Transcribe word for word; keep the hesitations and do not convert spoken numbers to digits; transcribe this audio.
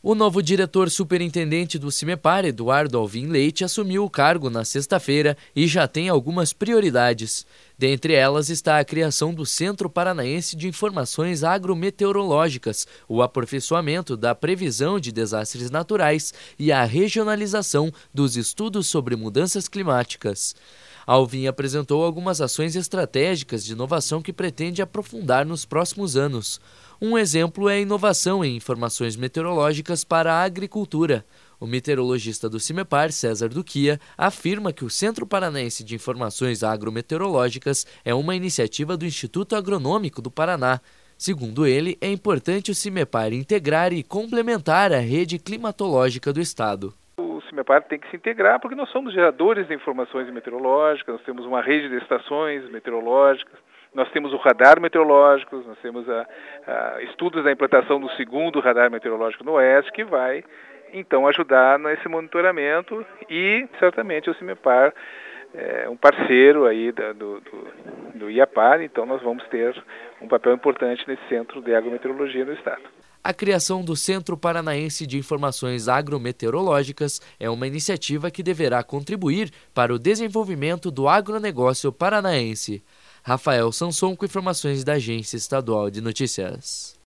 O novo diretor superintendente do CIMEPAR, Eduardo Alvim Leite, assumiu o cargo na sexta-feira e já tem algumas prioridades. Dentre elas está a criação do Centro Paranaense de Informações Agrometeorológicas, o aperfeiçoamento da previsão de desastres naturais e a regionalização dos estudos sobre mudanças climáticas. Alvim apresentou algumas ações estratégicas de inovação que pretende aprofundar nos próximos anos. Um exemplo é a inovação em informações meteorológicas para a agricultura. O meteorologista do CIMEPAR, César Duquia, afirma que o Centro Paranaense de Informações Agrometeorológicas é uma iniciativa do Instituto Agronômico do Paraná. Segundo ele, é importante o CIMEPAR integrar e complementar a rede climatológica do estado. O CIMEPAR tem que se integrar porque nós somos geradores de informações meteorológicas, nós temos uma rede de estações meteorológicas, nós temos o radar meteorológico, nós temos a, a estudos da implantação do segundo radar meteorológico no Oeste, que vai então ajudar nesse monitoramento e certamente o CIMEPAR é um parceiro aí da, do, do, do IAPAR, então nós vamos ter um papel importante nesse centro de agrometeorologia no estado. A criação do Centro Paranaense de Informações Agrometeorológicas é uma iniciativa que deverá contribuir para o desenvolvimento do agronegócio paranaense. Rafael Sanson com informações da Agência Estadual de Notícias.